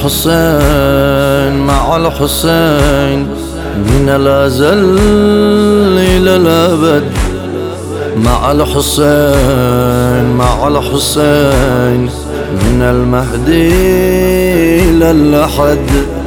الحسين مع الحسين من الأزل إلى الأبد، مع الحسين مع الحسين من المهدي إلى الأحد.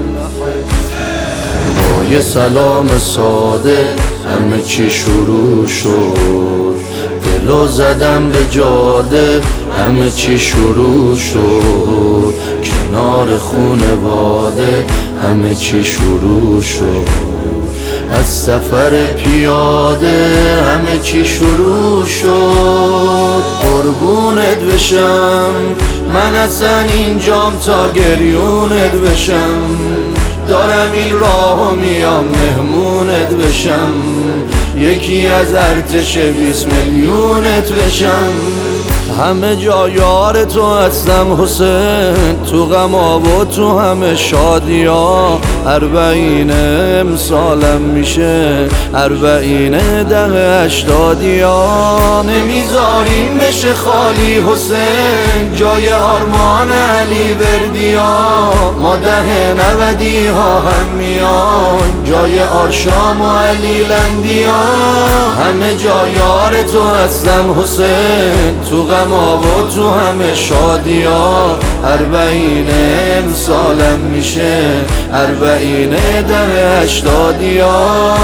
با یه سلام ساده همه چی شروع شد، دلو زدم به جاده همه چی شروع شد، کنار خونواده همه چی شروع شد، از سفر پیاده همه چی شروع شد. قربونت بشم من اصلا اینجام تا گریونت بشم، دارم این راهو میام مهمونت بشم، یکی از ارتش 20 میلیونت بشم. همه جا یار تو هستم حسین، تو غما و تو همه شادیا. 40 امسالم میشه، 40 10 80یا. نمیذاریم بشه خالی حسین جای آرمان علی وردیا. ما 10 90 ها هم میان جای آرشام و علی لندیا. همه جا یار تو هستم حسین، تو غما و تو همه شادیا. 40 امسالم میشه، 40 10 80یا.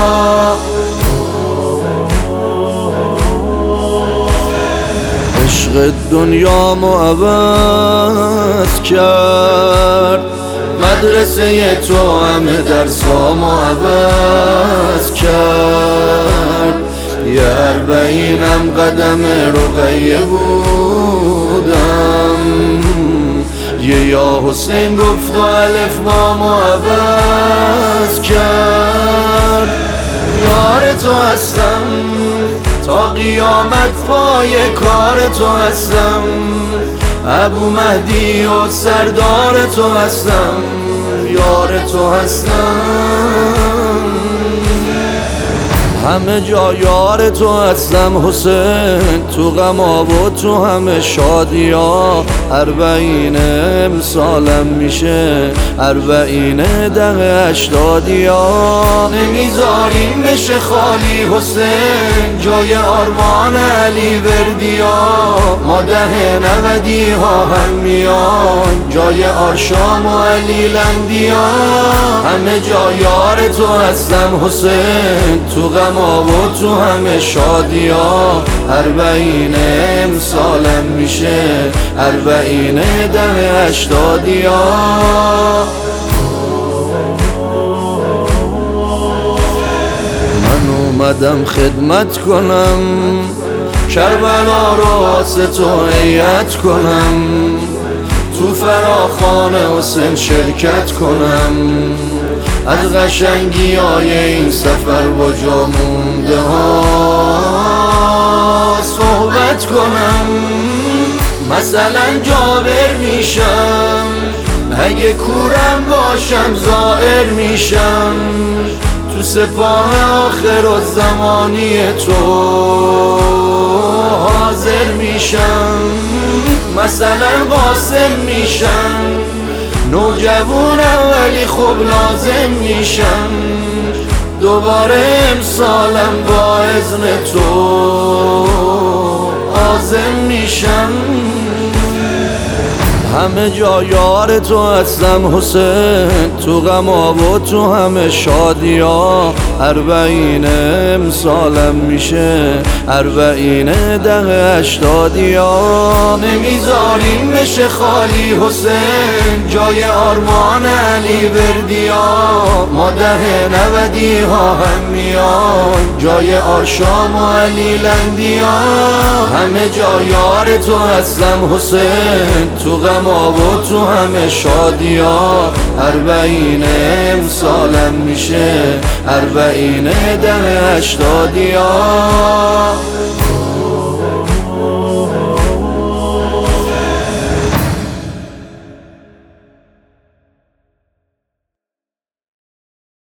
عشق دنیامو عوض کرد، مدرسه تو همه درسامو عوض کرد. یه 40 قدم رقیه بودم، یه یا حسین گفت و الف بامو عوض کرد. یار تو هستم تا قیامت، پای کار تو هستم، ابو مهدی و سردار تو هستم، یار تو هستم. همه جا یار تو هستم حسین، تو غما و تو همه شادیا. 40 امسالم میشه، 40 10 80یا. نمیذاریم بشه خالی حسین جای آرمان علی وردیا. ما 10 90 ها هم میان جای آرشام و علی لندیا. همه جا یار تو هستم حسین، تو غما و تو همه شادیا. 40 امسالم میشه، 40 10 80یا. من اومدم خدمت کنم، کربلا رو واسه تو هیئت کنم، تو فراخوان حسین شرکت کنم، از قشنگی های این سفر با جا مونده ها صحبت کنم. مثلا جابر میشم، اگه کورم باشم زائر میشم، تو سپاه آخر و زمانی تو حاضر میشم. مثلا قاسم میشم، نوجوانم ولی خوب لازم میشم، دوباره امسالم با اذن تو عازم میشم. همه جا یار تو هستم حسین، تو غما و تو همه شادیا. 40 امسالم میشه، 40 10 80یا. نمیذاریم بشه خالی حسین جای آرمان علی وردیا. ما 10 90 ها هم میان جای آرشام و علی لندیا. همه جا یار تو هستم حسین، تو غما و تو همه شادیا. 40 امسالم میشه، 40 10 80یا.